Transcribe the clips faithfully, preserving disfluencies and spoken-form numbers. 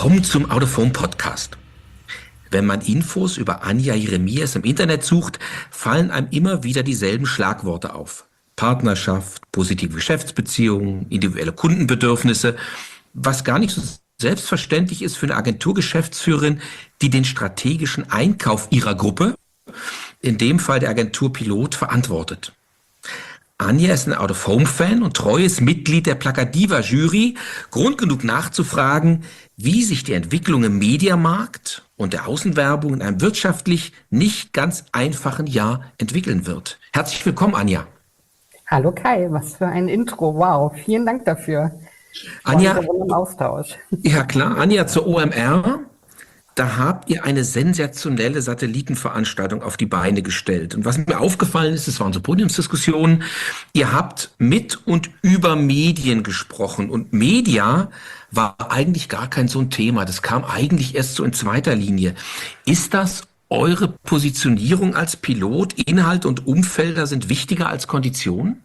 Willkommen zum Out of Home Podcast. Wenn man Infos über Anja Jeremias im Internet sucht, fallen einem immer wieder dieselben Schlagworte auf. Partnerschaft, positive Geschäftsbeziehungen, individuelle Kundenbedürfnisse, was gar nicht so selbstverständlich ist für eine Agenturgeschäftsführerin, die den strategischen Einkauf ihrer Gruppe, in dem Fall der Agentur Pilot, verantwortet. Anja ist ein Out-of-Home-Fan und treues Mitglied der Plakadiva-Jury. Grund genug nachzufragen, wie sich die Entwicklung im Mediamarkt und der Außenwerbung in einem wirtschaftlich nicht ganz einfachen Jahr entwickeln wird. Herzlich willkommen, Anja. Hallo Kai, was für ein Intro. Wow, vielen Dank dafür. Anja, im Austausch. Ja klar, Anja zur O M R. Da habt ihr eine sensationelle Satellitenveranstaltung auf die Beine gestellt. Und was mir aufgefallen ist, es waren so Podiumsdiskussionen, ihr habt mit und über Medien gesprochen. Und Media war eigentlich gar kein so ein Thema. Das kam eigentlich erst so in zweiter Linie. Ist das eure Positionierung als Pilot? Inhalt und Umfelder sind wichtiger als Konditionen?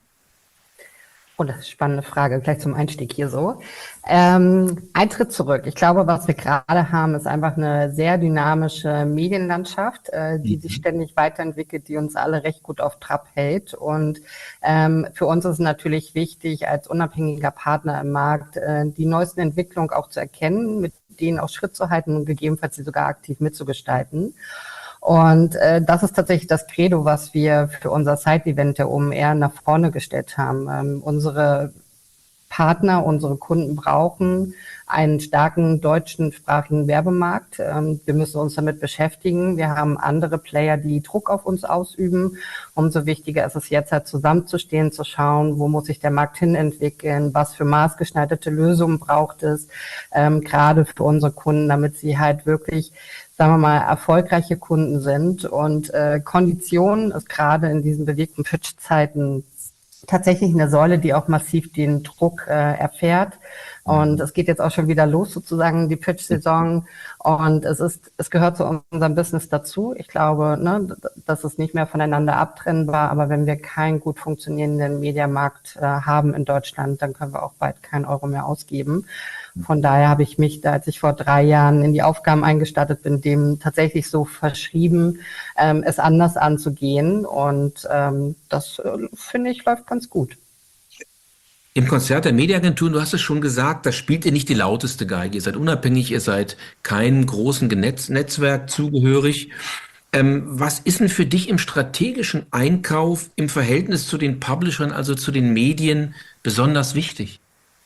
Oh, das ist eine spannende Frage, gleich zum Einstieg hier so. Ähm, ein Schritt zurück. Ich glaube, was wir gerade haben, ist einfach eine sehr dynamische Medienlandschaft, äh, die mhm. sich ständig weiterentwickelt, die uns alle recht gut auf Trab hält. Und ähm, für uns ist es natürlich wichtig, als unabhängiger Partner im Markt äh, die neuesten Entwicklungen auch zu erkennen, mit denen auch Schritt zu halten und gegebenenfalls sie sogar aktiv mitzugestalten. Und äh, das ist tatsächlich das Credo, was wir für unser Side-Event der O M R nach vorne gestellt haben. Ähm, unsere Partner, unsere Kunden brauchen einen starken deutschsprachigen Werbemarkt. Ähm, wir müssen uns damit beschäftigen. Wir haben andere Player, die Druck auf uns ausüben. Umso wichtiger ist es jetzt halt zusammenzustehen, zu schauen, wo muss sich der Markt hin entwickeln, was für maßgeschneiderte Lösungen braucht es, ähm, gerade für unsere Kunden, damit sie halt wirklich, sagen wir mal, erfolgreiche Kunden sind. Und äh, Konditionen ist gerade in diesen bewegten Pitch-Zeiten tatsächlich eine Säule, die auch massiv den Druck äh, erfährt. Und es geht jetzt auch schon wieder los, sozusagen, die Pitch-Saison. Und es ist, es gehört zu unserem Business dazu. Ich glaube, ne, das ist nicht mehr voneinander abtrennbar. Aber wenn wir keinen gut funktionierenden Mediamarkt äh, haben in Deutschland, dann können wir auch bald keinen Euro mehr ausgeben. Von daher habe ich mich, da als ich vor drei Jahren in die Aufgaben eingestartet bin, dem tatsächlich so verschrieben, ähm, es anders anzugehen. Und ähm, das, äh, finde ich, läuft ganz gut. Im Konzert der Mediaagenturen, du hast es schon gesagt, da spielt ihr nicht die lauteste Geige. Ihr seid unabhängig, ihr seid keinem großen Netz Netzwerk zugehörig. Ähm, was ist denn für dich im strategischen Einkauf im Verhältnis zu den Publishern, also zu den Medien, besonders wichtig?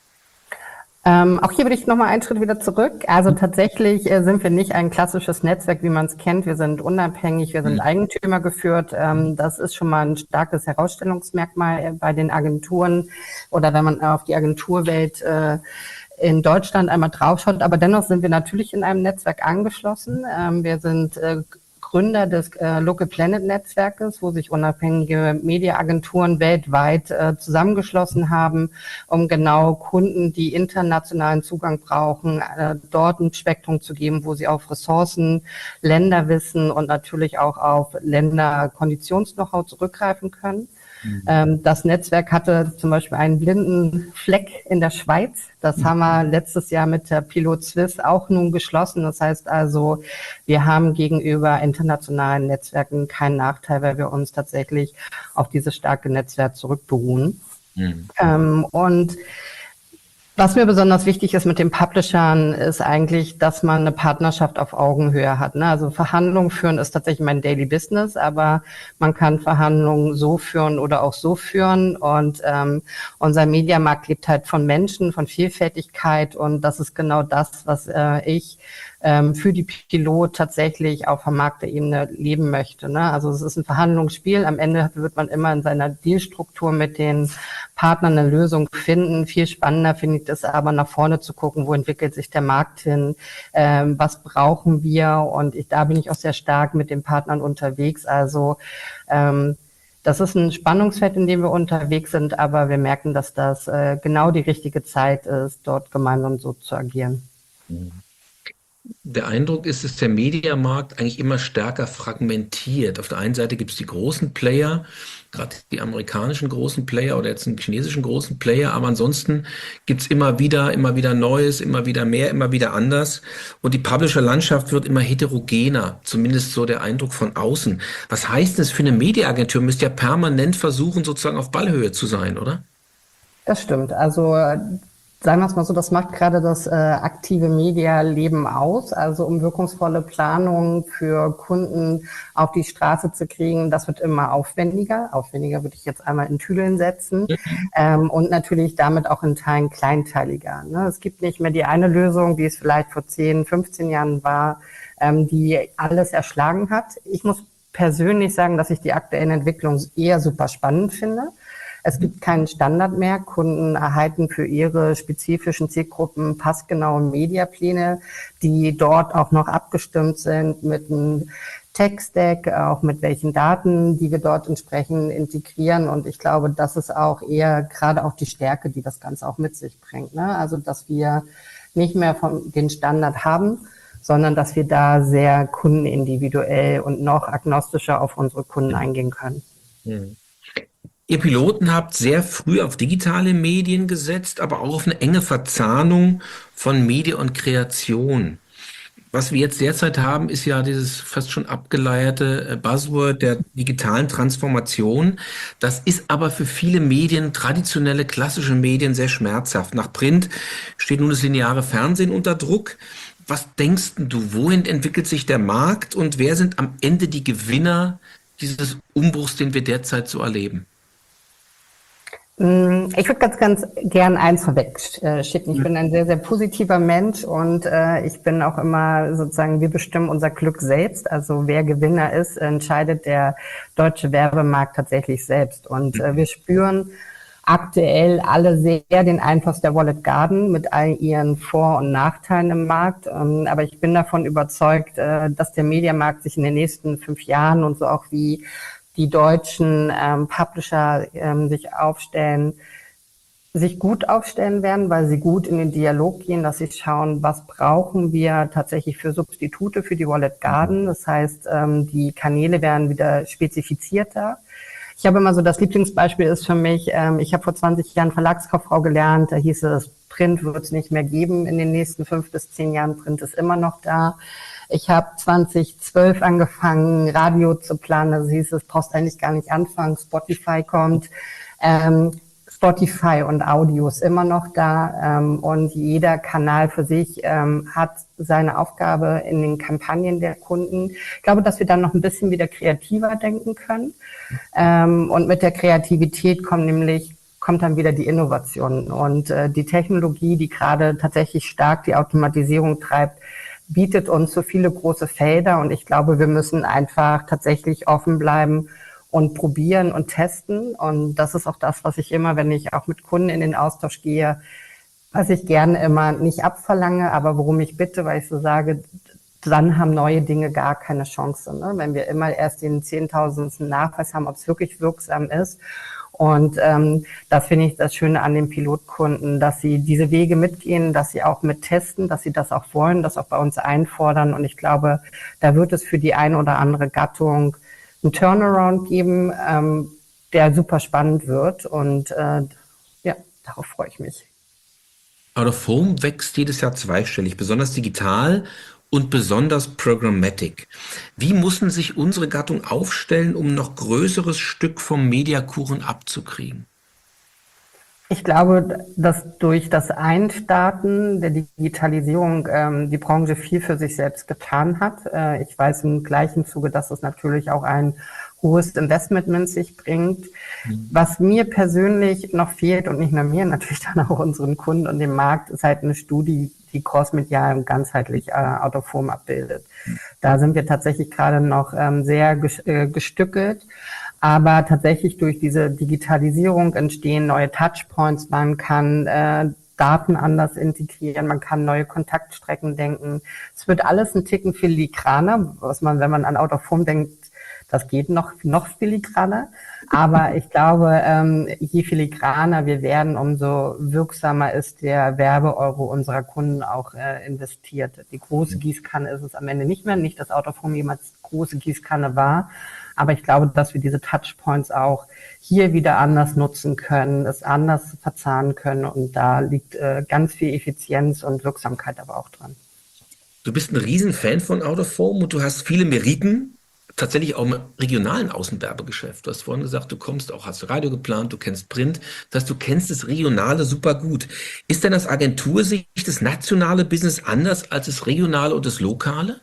Ähm, auch hier würde ich nochmal einen Schritt wieder zurück. Also tatsächlich äh, sind wir nicht ein klassisches Netzwerk, wie man es kennt. Wir sind unabhängig, wir sind mhm. Eigentümer geführt. Ähm, das ist schon mal ein starkes Herausstellungsmerkmal bei den Agenturen oder wenn man auf die Agenturwelt äh, in Deutschland einmal draufschaut. Aber dennoch sind wir natürlich in einem Netzwerk angeschlossen. Ähm, wir sind äh, Gründer des äh, Local Planet Netzwerkes, wo sich unabhängige Mediaagenturen weltweit äh, zusammengeschlossen haben, um genau Kunden, die internationalen Zugang brauchen, äh, dort ein Spektrum zu geben, wo sie auf Ressourcen, Länderwissen und natürlich auch auf Länder-Konditions-Know-how zurückgreifen können. Mhm. Das Netzwerk hatte zum Beispiel einen blinden Fleck in der Schweiz. Das haben wir letztes Jahr mit der Pilot Swiss auch nun geschlossen. Das heißt also, wir haben gegenüber internationalen Netzwerken keinen Nachteil, weil wir uns tatsächlich auf dieses starke Netzwerk zurückberuhen. Mhm. Ähm, und was mir besonders wichtig ist mit den Publishern, ist eigentlich, dass man eine Partnerschaft auf Augenhöhe hat. Ne? Also Verhandlungen führen ist tatsächlich mein Daily Business, aber man kann Verhandlungen so führen oder auch so führen. Und ähm, unser Mediamarkt lebt halt von Menschen, von Vielfältigkeit. Und das ist genau das, was äh, ich ähm, für die Pilot tatsächlich auf Vermarkterebene leben möchte. Ne? Also es ist ein Verhandlungsspiel. Am Ende wird man immer in seiner Dealstruktur mit den Partnern eine Lösung finden. Viel spannender finde ich es aber, nach vorne zu gucken, wo entwickelt sich der Markt hin, ähm, was brauchen wir, und ich, da bin ich auch sehr stark mit den Partnern unterwegs. Also ähm, das ist ein Spannungsfeld, in dem wir unterwegs sind, aber wir merken, dass das äh, genau die richtige Zeit ist, dort gemeinsam so zu agieren. Der Eindruck ist, dass der Mediamarkt eigentlich immer stärker fragmentiert. Auf der einen Seite gibt es die großen Player, gerade die amerikanischen großen Player oder jetzt einen chinesischen großen Player, aber ansonsten gibt es immer wieder, immer wieder Neues, immer wieder mehr, immer wieder anders. Und die Publisher-Landschaft wird immer heterogener, zumindest so der Eindruck von außen. Was heißt das für eine Mediaagentur? Müsst ja permanent versuchen, sozusagen auf Ballhöhe zu sein, oder? Das stimmt. Also äh, sagen wir es mal so, das macht gerade das äh, aktive Media-Leben aus. Also um wirkungsvolle Planungen für Kunden auf die Straße zu kriegen, das wird immer aufwendiger. Aufwendiger würde ich jetzt einmal in Tüdeln setzen. Ähm, und natürlich damit auch in Teilen kleinteiliger. Ne? Es gibt nicht mehr die eine Lösung, wie es vielleicht vor zehn, fünfzehn Jahren war, ähm, die alles erschlagen hat. Ich muss persönlich sagen, dass ich die aktuellen Entwicklungen eher super spannend finde. Es gibt keinen Standard mehr. Kunden erhalten für ihre spezifischen Zielgruppen passgenaue Mediapläne, die dort auch noch abgestimmt sind mit einem Tech-Stack, auch mit welchen Daten, die wir dort entsprechend integrieren. Und ich glaube, das ist auch eher gerade auch die Stärke, die das Ganze auch mit sich bringt. Ne? Also, dass wir nicht mehr von den Standard haben, sondern dass wir da sehr kundenindividuell und noch agnostischer auf unsere Kunden eingehen können. Hm. Ihr Piloten habt sehr früh auf digitale Medien gesetzt, aber auch auf eine enge Verzahnung von Media und Kreation. Was wir jetzt derzeit haben, ist ja dieses fast schon abgeleierte äh, Buzzword der digitalen Transformation. Das ist aber für viele Medien, traditionelle klassische Medien, sehr schmerzhaft. Nach Print steht nun das lineare Fernsehen unter Druck. Was denkst du, wohin entwickelt sich der Markt und wer sind am Ende die Gewinner dieses Umbruchs, den wir derzeit so erleben? Ich würde ganz, ganz gern eins vorweg äh, schicken. Ich bin ein sehr, sehr positiver Mensch und äh, ich bin auch immer sozusagen, wir bestimmen unser Glück selbst. Also wer Gewinner ist, entscheidet der deutsche Werbemarkt tatsächlich selbst. Und äh, wir spüren aktuell alle sehr den Einfluss der Walled Garden mit all ihren Vor- und Nachteilen im Markt. Ähm, aber ich bin davon überzeugt, äh, dass der Mediamarkt sich in den nächsten fünf Jahren und so auch wie die deutschen ähm, Publisher ähm, sich aufstellen, sich gut aufstellen werden, weil sie gut in den Dialog gehen, dass sie schauen, was brauchen wir tatsächlich für Substitute für die Walled Garden. Das heißt, ähm, die Kanäle werden wieder spezifizierter. Ich habe immer so, das Lieblingsbeispiel ist für mich, ähm, ich habe vor zwanzig Jahren Verlagskauffrau gelernt, da hieß es, Print wird es nicht mehr geben in den nächsten fünf bis zehn Jahren, Print ist immer noch da. Ich habe zwanzig zwölf angefangen, Radio zu planen. Also hieß es, brauchst eigentlich gar nicht anfangen. Spotify kommt. Ähm, Spotify und Audio ist immer noch da. Ähm, und jeder Kanal für sich ähm, hat seine Aufgabe in den Kampagnen der Kunden. Ich glaube, dass wir dann noch ein bisschen wieder kreativer denken können. Ähm, und mit der Kreativität kommen nämlich kommt dann wieder die Innovation. Und äh, die Technologie, die gerade tatsächlich stark die Automatisierung treibt, bietet uns so viele große Felder und ich glaube, wir müssen einfach tatsächlich offen bleiben und probieren und testen. Und das ist auch das, was ich immer, wenn ich auch mit Kunden in den Austausch gehe, was ich gerne immer nicht abverlange, aber worum ich bitte, weil ich so sage, dann haben neue Dinge gar keine Chance. Ne? Wenn wir immer erst den zehntausendsten Nachweis haben, ob es wirklich wirksam ist. Und ähm, das finde ich das Schöne an den Pilotkunden, dass sie diese Wege mitgehen, dass sie auch mit testen, dass sie das auch wollen, das auch bei uns einfordern. Und ich glaube, da wird es für die eine oder andere Gattung einen Turnaround geben, ähm, der super spannend wird. Und äh, ja, darauf freue ich mich. Out of Home wächst jedes Jahr zweistellig, besonders digital und besonders programmatic. Wie müssen sich unsere Gattung aufstellen, um ein noch größeres Stück vom Mediakuchen abzukriegen? Ich glaube, dass durch das Einstarten der Digitalisierung ähm, die Branche viel für sich selbst getan hat. Äh, ich weiß im gleichen Zuge, dass es natürlich auch ein hohes Investment mit sich bringt. Mhm. Was mir persönlich noch fehlt und nicht nur mir, natürlich dann auch unseren Kunden und dem Markt, ist halt eine Studie, die crossmedial und ganzheitlich äh, Out of Home abbildet. Mhm. Da sind wir tatsächlich gerade noch ähm, sehr ges- äh, gestückelt. Aber tatsächlich durch diese Digitalisierung entstehen neue Touchpoints. Man kann äh, Daten anders integrieren, man kann neue Kontaktstrecken denken. Es wird alles ein Ticken filigraner, was man, wenn man an Out of Home denkt, Das geht noch, noch filigraner. Aber ich glaube, ähm, je filigraner wir werden, umso wirksamer ist der Werbeeuro unserer Kunden auch äh, investiert. Die große Gießkanne ist es am Ende nicht mehr. Nicht, dass Out of Home jemals große Gießkanne war. Aber ich glaube, dass wir diese Touchpoints auch hier wieder anders nutzen können, es anders verzahnen können. Und da liegt äh, ganz viel Effizienz und Wirksamkeit aber auch dran. Du bist ein Riesenfan von Out of Home und du hast viele Meriten, tatsächlich auch im regionalen Außenwerbegeschäft. Du hast vorhin gesagt, du kommst auch, hast Radio geplant, du kennst Print, das heißt, du kennst das Regionale super gut. Ist denn aus Agentursicht das nationale Business anders als das Regionale und das Lokale?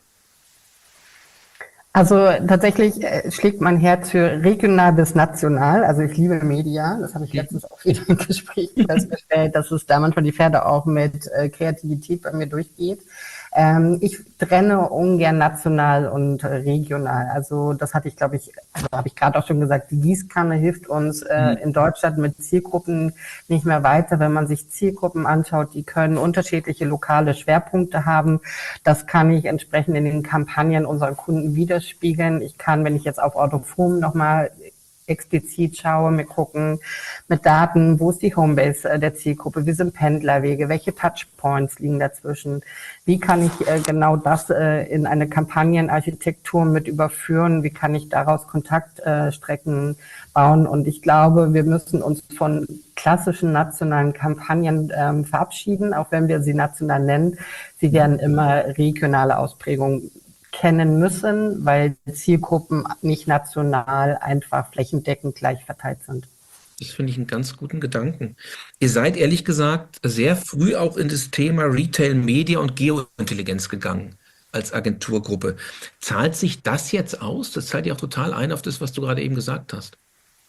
Also tatsächlich äh, schlägt mein Herz für regional bis national. Also ich liebe Media. Das habe ich letztens auch wieder im Gespräch festgestellt, dass es da manchmal die Pferde auch mit äh, Kreativität bei mir durchgeht. Ähm, ich trenne ungern national und äh, regional. Also das hatte ich, glaube ich, also habe ich gerade auch schon gesagt, die Gießkanne hilft uns äh, in Deutschland mit Zielgruppen nicht mehr weiter. Wenn man sich Zielgruppen anschaut, die können unterschiedliche lokale Schwerpunkte haben. Das kann ich entsprechend in den Kampagnen unserer Kunden widerspiegeln. Ich kann, wenn ich jetzt auf Out of Home nochmal explizit schaue, wir gucken mit Daten, wo ist die Homebase der Zielgruppe, wie sind Pendlerwege, welche Touchpoints liegen dazwischen, wie kann ich äh, genau das äh, in eine Kampagnenarchitektur mit überführen, wie kann ich daraus Kontaktstrecken äh, bauen, und ich glaube, wir müssen uns von klassischen nationalen Kampagnen ähm, verabschieden, auch wenn wir sie national nennen. Sie werden immer regionale Ausprägungen kennen müssen, weil Zielgruppen nicht national einfach flächendeckend gleich verteilt sind. Das finde ich einen ganz guten Gedanken. Ihr seid ehrlich gesagt sehr früh auch in das Thema Retail, Media und Geointelligenz gegangen als Agenturgruppe. Zahlt sich das jetzt aus? Das zahlt ja auch total ein auf das, was du gerade eben gesagt hast.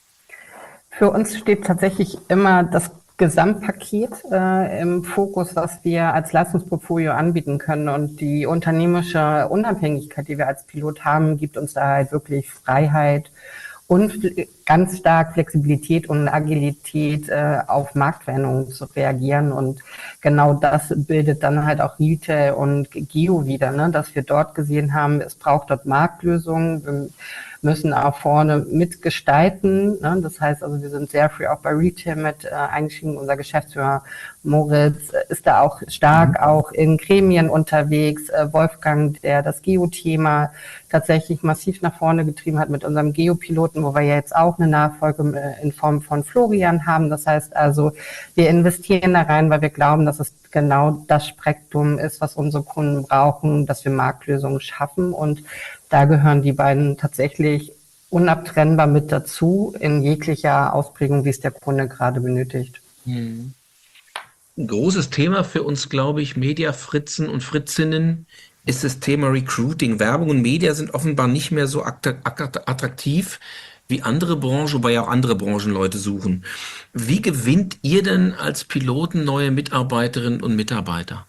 Für uns steht tatsächlich immer das Gesamtpaket äh, im Fokus, was wir als Leistungsportfolio anbieten können, und die unternehmerische Unabhängigkeit, die wir als Pilot haben, gibt uns da halt wirklich Freiheit und ganz stark Flexibilität und Agilität äh, auf Marktveränderungen zu reagieren, und genau das bildet dann halt auch Retail und Geo wieder, ne? Dass wir dort gesehen haben, es braucht dort Marktlösungen. Wir müssen auch vorne mitgestalten, ne? Das heißt also, wir sind sehr früh auch bei Retail mit äh, eingestiegen. Unser Geschäftsführer Moritz äh, ist da auch stark mhm. auch in Gremien unterwegs. Äh, Wolfgang, der das Geo-Thema tatsächlich massiv nach vorne getrieben hat mit unserem Geo-Piloten, wo wir ja jetzt auch eine Nachfolge äh, in Form von Florian haben. Das heißt also, wir investieren da rein, weil wir glauben, dass es genau das Spektrum ist, was unsere Kunden brauchen, dass wir Marktlösungen schaffen, und da gehören die beiden tatsächlich unabtrennbar mit dazu, in jeglicher Ausprägung, wie es der Kunde gerade benötigt. Hm. Ein großes Thema für uns, glaube ich, Mediafritzen und Fritzinnen, ist das Thema Recruiting. Werbung und Media sind offenbar nicht mehr so attraktiv wie andere Branchen, wobei ja auch andere Branchenleute suchen. Wie gewinnt ihr denn als Piloten neue Mitarbeiterinnen und Mitarbeiter?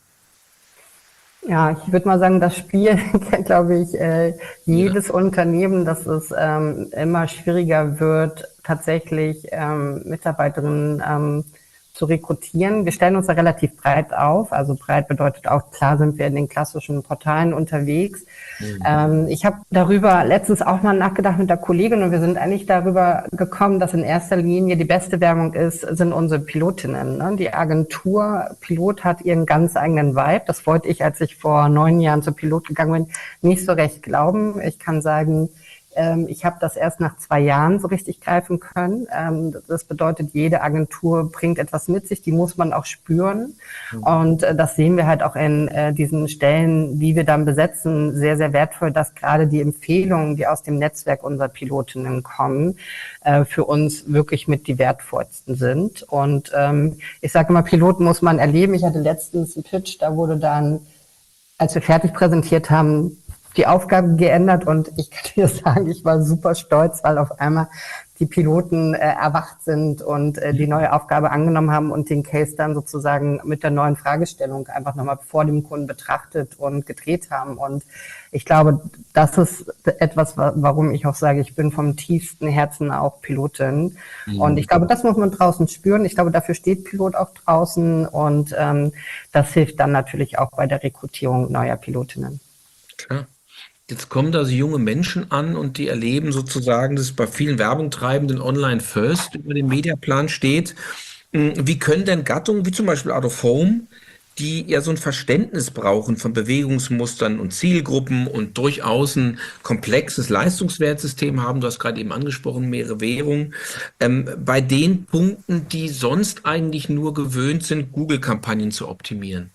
Ja, ich würde mal sagen, das Spiel kennt, glaube ich, äh, jedes ja. Unternehmen, dass es ähm, immer schwieriger wird, tatsächlich ähm, Mitarbeiterinnen ähm, zu rekrutieren. Wir stellen uns da relativ breit auf. Also breit bedeutet auch, klar sind wir in den klassischen Portalen unterwegs. Mhm. Ähm, ich habe darüber letztens auch mal nachgedacht mit der Kollegin, und wir sind eigentlich darüber gekommen, dass in erster Linie die beste Werbung ist, sind unsere Pilotinnen. Ne? Die Agentur Pilot hat ihren ganz eigenen Vibe. Das wollte ich, als ich vor neun Jahren zur Pilot gegangen bin, nicht so recht glauben. Ich kann sagen, ich habe das erst nach zwei Jahren so richtig greifen können. Das bedeutet, jede Agentur bringt etwas mit sich, die muss man auch spüren. Mhm. Und das sehen wir halt auch in diesen Stellen, die wir dann besetzen, sehr, sehr wertvoll, dass gerade die Empfehlungen, die aus dem Netzwerk unserer Pilotinnen kommen, für uns wirklich mit die wertvollsten sind. Und ich sage immer, Piloten muss man erleben. Ich hatte letztens einen Pitch, da wurde dann, als wir fertig präsentiert haben, die Aufgabe geändert, und ich kann dir sagen, ich war super stolz, weil auf einmal die Piloten äh, erwacht sind und äh, die neue Aufgabe angenommen haben und den Case dann sozusagen mit der neuen Fragestellung einfach nochmal vor dem Kunden betrachtet und gedreht haben. Und ich glaube, das ist etwas, warum ich auch sage, ich bin vom tiefsten Herzen auch Pilotin. Mhm. Und ich glaube, das muss man draußen spüren. Ich glaube, dafür steht Pilot auch draußen, und ähm, das hilft dann natürlich auch bei der Rekrutierung neuer Pilotinnen. Klar. Jetzt kommen da so junge Menschen an und die erleben sozusagen, dass bei vielen Werbungtreibenden Online First über dem Mediaplan steht. Mm, Wie können denn Gattungen wie zum Beispiel Out of Home, die ja so ein Verständnis brauchen von Bewegungsmustern und Zielgruppen und durchaus ein komplexes Leistungswertsystem haben, du hast gerade eben angesprochen, mehrere Währungen, ähm, bei den Punkten, die sonst eigentlich nur gewöhnt sind, Google-Kampagnen zu optimieren?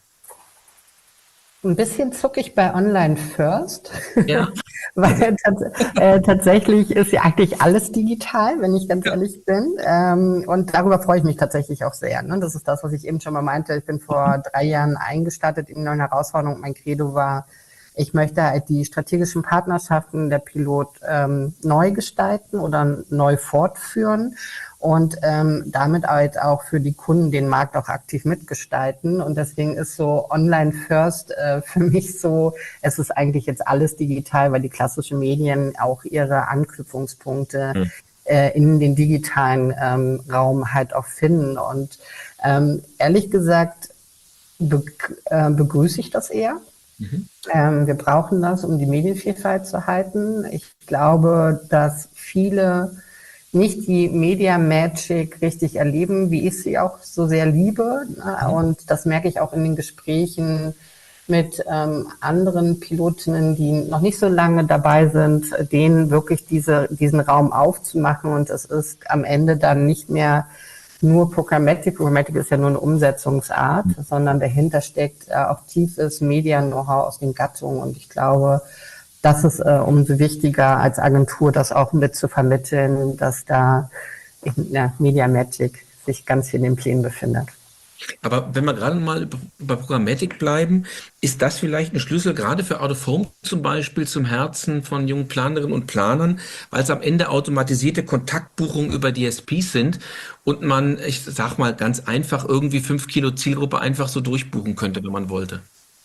Ein bisschen zuckig bei Online First, Ja, weil tats äh, tatsächlich ist ja eigentlich alles digital, wenn ich ganz ja. ehrlich bin. Ähm, und darüber freue ich mich tatsächlich auch sehr. Ne? Das ist das, was ich eben schon mal meinte. Ich bin vor drei Jahren eingestartet in neuen Herausforderungen. Mein Credo war, ich möchte halt die strategischen Partnerschaften der Pilot ähm, neu gestalten oder neu fortführen und ähm, damit halt auch für die Kunden den Markt auch aktiv mitgestalten. Und deswegen ist so Online First äh, für mich so, es ist eigentlich jetzt alles digital, weil die klassischen Medien auch ihre Anknüpfungspunkte Hm. äh, in den digitalen ähm, Raum halt auch finden. Und ähm, ehrlich gesagt be äh, begrüße ich das eher. Mhm. Ähm, wir brauchen das, um die Medienvielfalt zu halten. Ich glaube, dass viele nicht die Media Magic richtig erleben, wie ich sie auch so sehr liebe. Ne? Mhm. Und das merke ich auch in den Gesprächen mit ähm, anderen Pilotinnen, die noch nicht so lange dabei sind, denen wirklich diese, diesen Raum aufzumachen. Und es ist am Ende dann nicht mehr nur Programmatic. Programmatic ist ja nur eine Umsetzungsart, sondern dahinter steckt äh, auch tiefes Media-Know-how aus den Gattungen. Und ich glaube, das ist äh, umso wichtiger als Agentur, das auch mit zu vermitteln, dass da in der Media Magic sich ganz viel in den Plänen befindet. Aber wenn wir gerade mal über über Programmatik bleiben, ist das vielleicht ein Schlüssel gerade für Out of Home zum Beispiel zum Herzen von jungen Planerinnen und Planern, weil es am Ende automatisierte Kontaktbuchungen über D S Ps sind und man, ich sag mal ganz einfach, irgendwie fünf Kilo Zielgruppe einfach so durchbuchen könnte, wenn man wollte.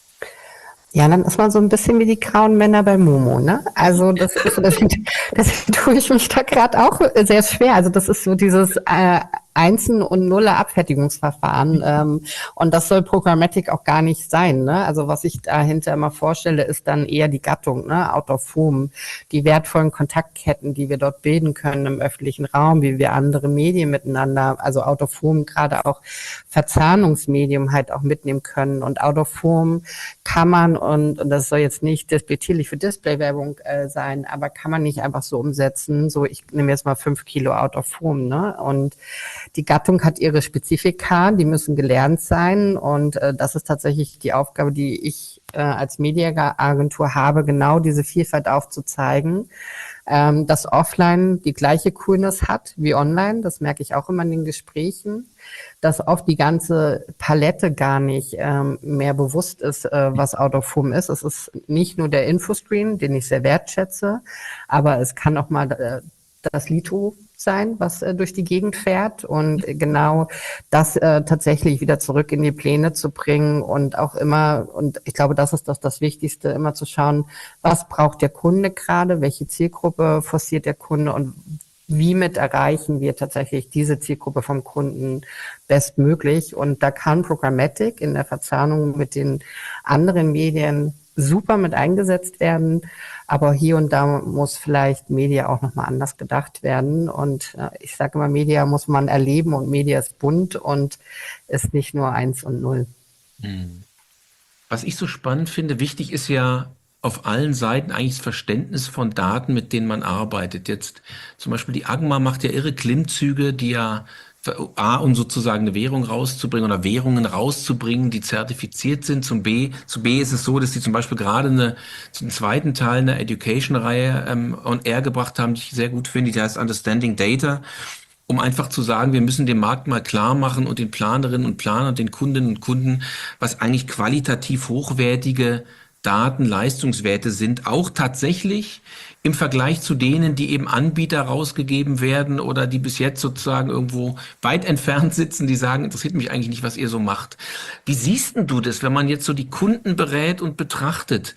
Ja, dann ist man so ein bisschen wie die grauen Männer bei Momo, ne? Also das ist, das, das tue ich mich da gerade auch sehr schwer. Also das ist so dieses äh, Einsen- und Nuller-Abfertigungsverfahren. Ähm, und das soll Programmatic auch gar nicht sein, ne? Also was ich dahinter immer vorstelle, ist dann eher die Gattung, ne? Out of Home, die wertvollen Kontaktketten, die wir dort bilden können im öffentlichen Raum, wie wir andere Medien miteinander, also Out of Home gerade auch Verzahnungsmedium halt auch mitnehmen können. Und Out of Home kann man, und, und das soll jetzt nicht despektierlich für Displaywerbung äh, sein, aber kann man nicht einfach so umsetzen, so ich nehme jetzt mal fünf Kilo Out of Home, ne? Und die Gattung hat ihre Spezifika, die müssen gelernt sein und äh, das ist tatsächlich die Aufgabe, die ich äh, als Mediaagentur habe, genau diese Vielfalt aufzuzeigen, ähm, dass offline die gleiche Coolness hat wie online, das merke ich auch immer in den Gesprächen, dass oft die ganze Palette gar nicht ähm, mehr bewusst ist, äh, was Out of Home ist. Es ist nicht nur der Infoscreen, den ich sehr wertschätze, aber es kann auch mal äh, das Lito sein, was äh, durch die Gegend fährt und genau das äh, tatsächlich wieder zurück in die Pläne zu bringen und auch immer, und ich glaube, das ist das, das Wichtigste, immer zu schauen, was braucht der Kunde gerade, welche Zielgruppe forciert der Kunde und wie mit erreichen wir tatsächlich diese Zielgruppe vom Kunden bestmöglich. Und da kann Programmatic in der Verzahnung mit den anderen Medien super mit eingesetzt werden. Aber hier und da muss vielleicht Media auch nochmal anders gedacht werden. Und äh, ich sage immer, Media muss man erleben und Media ist bunt und ist nicht nur eins und null. Hm. Was ich so spannend finde, wichtig ist ja auf allen Seiten eigentlich das Verständnis von Daten, mit denen man arbeitet. Jetzt zum Beispiel die AGMA macht ja irre Klimmzüge, die ja A, um sozusagen eine Währung rauszubringen oder Währungen rauszubringen, die zertifiziert sind. Zum B, zu B ist es so, dass sie zum Beispiel gerade eine, zum zweiten Teil eine Education-Reihe ähm, on air gebracht haben, die ich sehr gut finde, die heißt Understanding Data, um einfach zu sagen, wir müssen dem Markt mal klar machen und den Planerinnen und Planern und den Kundinnen und Kunden, was eigentlich qualitativ hochwertige Daten, Leistungswerte sind, auch tatsächlich im Vergleich zu denen, die eben Anbieter rausgegeben werden oder die bis jetzt sozusagen irgendwo weit entfernt sitzen, die sagen, interessiert mich eigentlich nicht, was ihr so macht. Wie siehst denn du das, wenn man jetzt so die Kunden berät und betrachtet?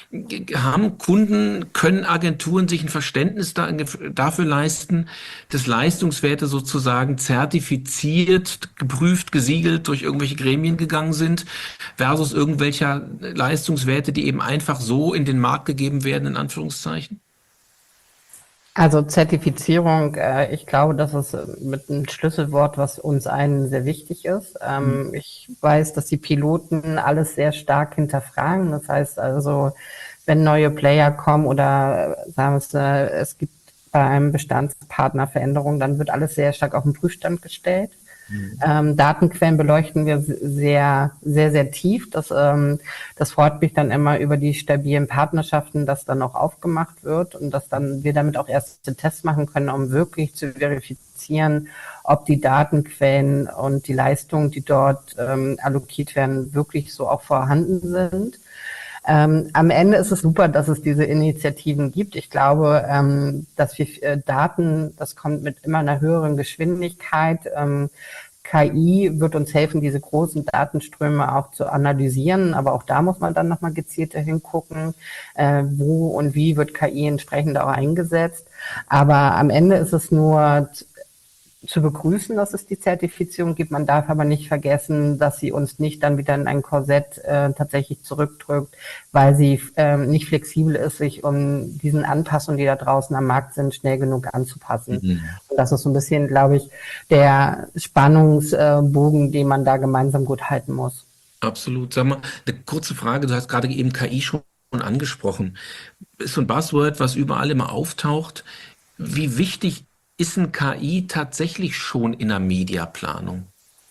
Haben Kunden, können Agenturen sich ein Verständnis da, dafür leisten, dass Leistungswerte sozusagen zertifiziert, geprüft, gesiegelt durch irgendwelche Gremien gegangen sind, versus irgendwelcher Leistungswerte, die eben einfach so in den Markt gegeben werden, in Anführungszeichen? Also Zertifizierung, äh, ich glaube, das ist äh, mit ein Schlüsselwort, was uns allen sehr wichtig ist. Ähm, ich weiß, dass die Piloten alles sehr stark hinterfragen. Das heißt also, wenn neue Player kommen oder äh, sagen wir es, äh, es gibt bei einem Bestandspartner Veränderungen, dann wird alles sehr stark auf den Prüfstand gestellt. Mhm. Ähm, Datenquellen beleuchten wir sehr, sehr, sehr tief. Das, ähm, das freut mich dann immer über die stabilen Partnerschaften, dass dann auch aufgemacht wird und dass dann wir damit auch erste Tests machen können, um wirklich zu verifizieren, ob die Datenquellen und die Leistungen, die dort ähm, allokiert werden, wirklich so auch vorhanden sind. Ähm, am Ende ist es super, dass es diese Initiativen gibt. Ich glaube, ähm, dass wir äh, Daten, das kommt mit immer einer höheren Geschwindigkeit. Ähm, K I wird uns helfen, diese großen Datenströme auch zu analysieren, aber auch da muss man dann nochmal gezielter hingucken, äh, wo und wie wird K I entsprechend auch eingesetzt. Aber am Ende ist es nur zu begrüßen, dass es die Zertifizierung gibt. Man darf aber nicht vergessen, dass sie uns nicht dann wieder in ein Korsett äh, tatsächlich zurückdrückt, weil sie ähm, nicht flexibel ist, sich um diesen Anpassungen, die da draußen am Markt sind, schnell genug anzupassen. Mhm. Und das ist so ein bisschen, glaube ich, der Spannungsbogen, den man da gemeinsam gut halten muss. Absolut. Sag mal, eine kurze Frage. Du hast gerade eben K I schon angesprochen. Ist so ein Buzzword, was überall immer auftaucht. Wie wichtig ist ein K I tatsächlich schon in der Mediaplanung?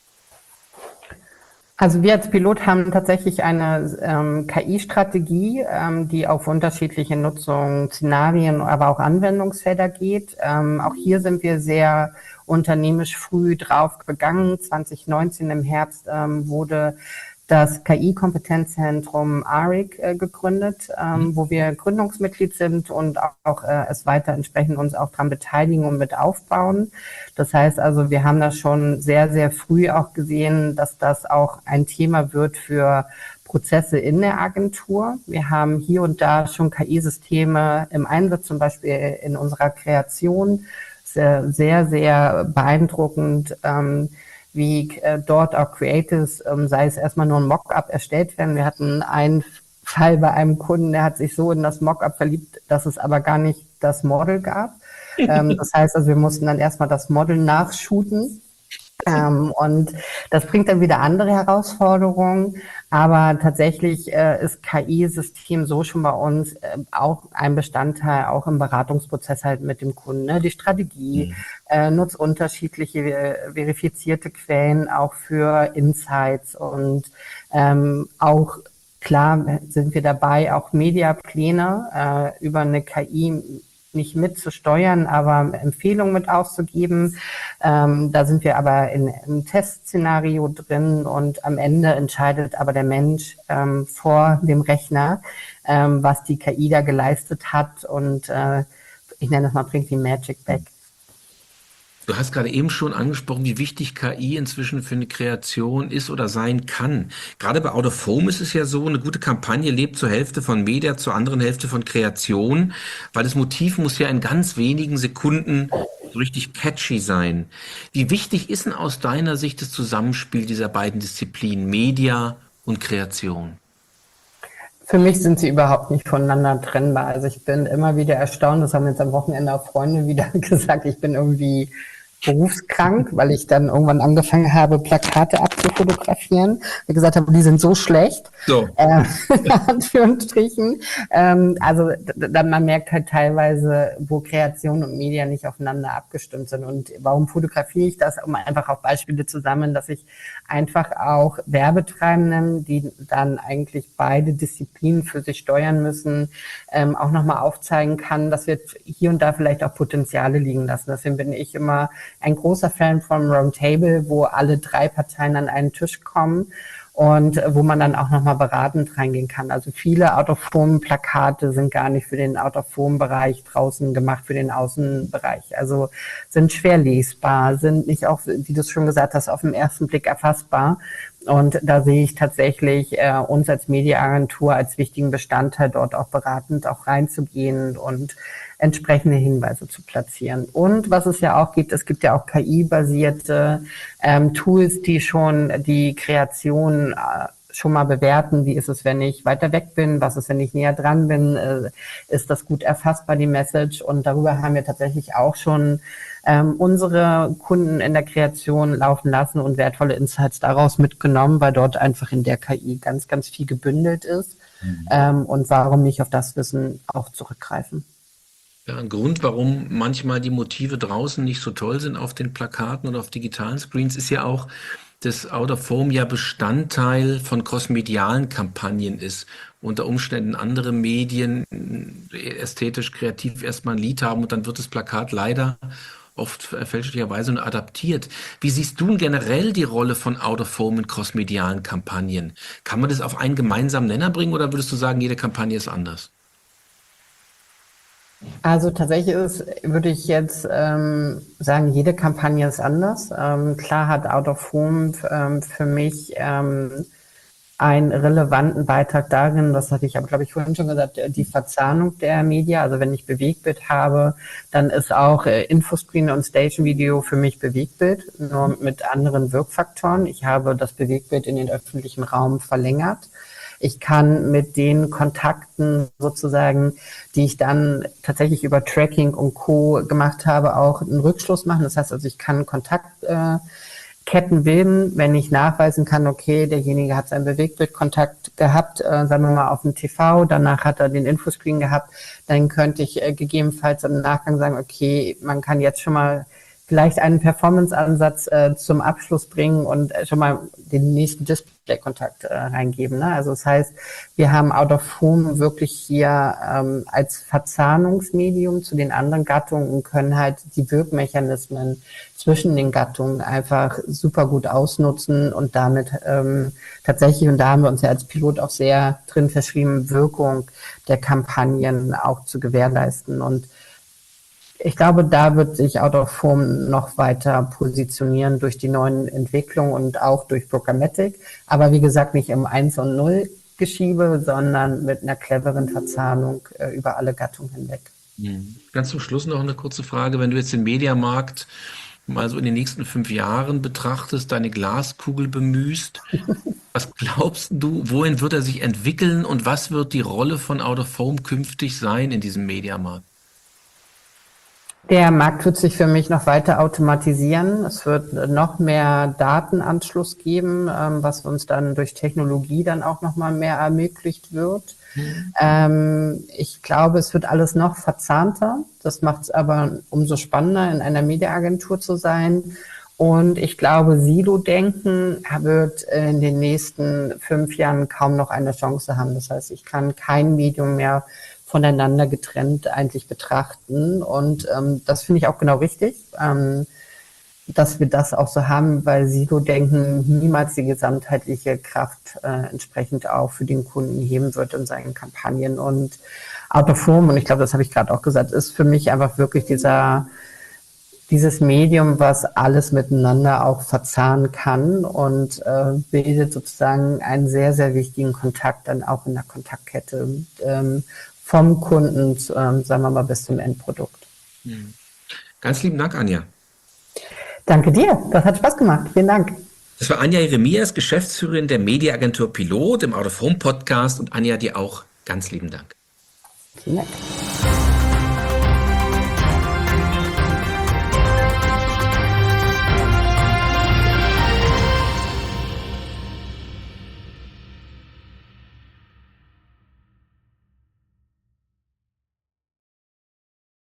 Also wir als Pilot haben tatsächlich eine ähm, K I-Strategie, ähm, die auf unterschiedliche Nutzungen, Szenarien, aber auch Anwendungsfelder geht. Ähm, auch hier sind wir sehr unternehmisch früh drauf gegangen. zwanzig neunzehn im Herbst ähm, wurde das K I-Kompetenzzentrum A R I C äh, gegründet, ähm, wo wir Gründungsmitglied sind und auch, auch äh, es weiter entsprechend uns auch dran beteiligen und mit aufbauen. Das heißt also, wir haben das schon sehr, sehr früh auch gesehen, dass das auch ein Thema wird für Prozesse in der Agentur. Wir haben hier und da schon K I-Systeme im Einsatz, zum Beispiel in unserer Kreation. Sehr, sehr, sehr beeindruckend, ähm, wie äh, dort auch Creatives, ähm, sei es erstmal nur ein Mockup erstellt werden. Wir hatten einen Fall bei einem Kunden, der hat sich so in das Mockup verliebt, dass es aber gar nicht das Model gab. ähm, das heißt also, wir mussten dann erstmal das Model nachshooten. Ähm, und das bringt dann wieder andere Herausforderungen. Aber tatsächlich äh, ist K I-System so schon bei uns äh, auch ein Bestandteil, auch im Beratungsprozess halt mit dem Kunden. Ne? Die Strategie, äh, nutzt unterschiedliche äh, verifizierte Quellen auch für Insights und ähm, auch klar sind wir dabei, auch Mediapläne äh, über eine K I nicht mitzusteuern, aber Empfehlungen mit auszugeben. Ähm, da sind wir aber in einem Testszenario drin und am Ende entscheidet aber der Mensch ähm, vor dem Rechner, ähm, was die K I da geleistet hat und äh, ich nenne das mal, bringt die Magic back. Du hast gerade eben schon angesprochen, wie wichtig K I inzwischen für eine Kreation ist oder sein kann. Gerade bei Out of Home ist es ja so, eine gute Kampagne lebt zur Hälfte von Media, zur anderen Hälfte von Kreation, weil das Motiv muss ja in ganz wenigen Sekunden so richtig catchy sein. Wie wichtig ist denn aus deiner Sicht das Zusammenspiel dieser beiden Disziplinen, Media und Kreation? Für mich sind sie überhaupt nicht voneinander trennbar. Also ich bin immer wieder erstaunt, das haben jetzt am Wochenende auch Freunde wieder gesagt, ich bin irgendwie berufskrank, weil ich dann irgendwann angefangen habe, Plakate abzufotografieren. Ich gesagt habe, die sind so schlecht, So. äh, in Anführungsstrichen. Ähm, also da, man merkt halt teilweise, wo Kreation und Media nicht aufeinander abgestimmt sind. Und warum fotografiere ich das? Um einfach auch Beispiele zu sammeln, dass ich einfach auch Werbetreibenden, die dann eigentlich beide Disziplinen für sich steuern müssen, ähm, auch nochmal aufzeigen kann, dass wir hier und da vielleicht auch Potenziale liegen lassen. Deswegen bin ich immer ein großer Fan vom Roundtable, wo alle drei Parteien an einen Tisch kommen und wo man dann auch nochmal beratend reingehen kann. Also viele Out-of-Home-Plakate sind gar nicht für den Out-of-Home-Bereich draußen gemacht, für den Außenbereich. Also sind schwer lesbar, sind nicht auch, wie du es schon gesagt hast, auf den ersten Blick erfassbar. Und da sehe ich tatsächlich äh, uns als Mediaagentur als wichtigen Bestandteil, dort auch beratend auch reinzugehen und entsprechende Hinweise zu platzieren. Und was es ja auch gibt, es gibt ja auch K I-basierte ähm, Tools, die schon die Kreation äh, schon mal bewerten. Wie ist es, wenn ich weiter weg bin? Was ist, wenn ich näher dran bin? Äh, ist das gut erfassbar, die Message? Und darüber haben wir tatsächlich auch schon ähm, unsere Kunden in der Kreation laufen lassen und wertvolle Insights daraus mitgenommen, weil dort einfach in der K I ganz, ganz viel gebündelt ist. Mhm. Ähm, und warum nicht auf das Wissen auch zurückgreifen? Ja, ein Grund, warum manchmal die Motive draußen nicht so toll sind auf den Plakaten oder auf digitalen Screens, ist ja auch, dass Out of Home ja Bestandteil von crossmedialen Kampagnen ist. Unter Umständen andere Medien ästhetisch, kreativ erstmal ein Lied haben und dann wird das Plakat leider oft fälschlicherweise nur adaptiert. Wie siehst du generell die Rolle von Out of Home in crossmedialen Kampagnen? Kann man das auf einen gemeinsamen Nenner bringen oder würdest du sagen, jede Kampagne ist anders? Also tatsächlich ist, würde ich jetzt ähm, sagen, jede Kampagne ist anders. Ähm, klar hat Out of Home ähm, für mich ähm, einen relevanten Beitrag darin, das hatte ich aber, glaube ich, vorhin schon gesagt, die Verzahnung der Media. Also wenn ich Bewegtbild habe, dann ist auch äh, Infoscreen und Station Video für mich Bewegtbild, nur mit anderen Wirkfaktoren. Ich habe das Bewegtbild in den öffentlichen Raum verlängert. Ich kann mit den Kontakten sozusagen, die ich dann tatsächlich über Tracking und Co. gemacht habe, auch einen Rückschluss machen. Das heißt also, ich kann Kontaktketten äh, bilden, wenn ich nachweisen kann, okay, derjenige hat seinen Bewegtbildkontakt gehabt, äh, sagen wir mal auf dem T V, danach hat er den Infoscreen gehabt, dann könnte ich äh, gegebenenfalls im Nachgang sagen, okay, man kann jetzt schon mal vielleicht einen Performance-Ansatz äh, zum Abschluss bringen und äh, schon mal den nächsten Display-Kontakt äh, reingeben. Ne? Also das heißt, wir haben Out of Home wirklich hier ähm, als Verzahnungsmedium zu den anderen Gattungen und können halt die Wirkmechanismen zwischen den Gattungen einfach super gut ausnutzen und damit ähm, tatsächlich, und da haben wir uns ja als Pilot auch sehr drin verschrieben, Wirkung der Kampagnen auch zu gewährleisten. Und ich glaube, da wird sich Out of Home noch weiter positionieren durch die neuen Entwicklungen und auch durch Programmatic. Aber wie gesagt, nicht im eins und null Geschiebe, sondern mit einer cleveren Verzahnung äh, über alle Gattungen hinweg. Mhm. Ganz zum Schluss noch eine kurze Frage. Wenn du jetzt den Mediamarkt mal so in den nächsten fünf Jahren betrachtest, deine Glaskugel bemühst, was glaubst du, wohin wird er sich entwickeln und was wird die Rolle von Out of Home künftig sein in diesem Mediamarkt? Der Markt wird sich für mich noch weiter automatisieren. Es wird noch mehr Datenanschluss geben, ähm, was uns dann durch Technologie dann auch noch mal mehr ermöglicht wird. Mhm. Ähm, ich glaube, es wird alles noch verzahnter. Das macht es aber umso spannender, in einer Mediaagentur zu sein. Und ich glaube, Silo-Denken wird in den nächsten fünf Jahren kaum noch eine Chance haben. Das heißt, ich kann kein Medium mehr voneinander getrennt eigentlich betrachten. Und ähm, das finde ich auch genau richtig, ähm, dass wir das auch so haben, weil Silo-Denken niemals die gesamtheitliche Kraft äh, entsprechend auch für den Kunden heben wird in seinen Kampagnen. Und Out of Home, und ich glaube, das habe ich gerade auch gesagt, ist für mich einfach wirklich dieser dieses Medium, was alles miteinander auch verzahnen kann und äh, bildet sozusagen einen sehr, sehr wichtigen Kontakt dann auch in der Kontaktkette ähm, vom Kunden, ähm, sagen wir mal, bis zum Endprodukt. Mhm. Ganz lieben Dank, Anja. Danke dir, das hat Spaß gemacht. Vielen Dank. Das war Anja Jeremias, Geschäftsführerin der Mediaagentur Pilot im Out of Home Podcast, und Anja, dir auch ganz lieben Dank. Vielen Dank.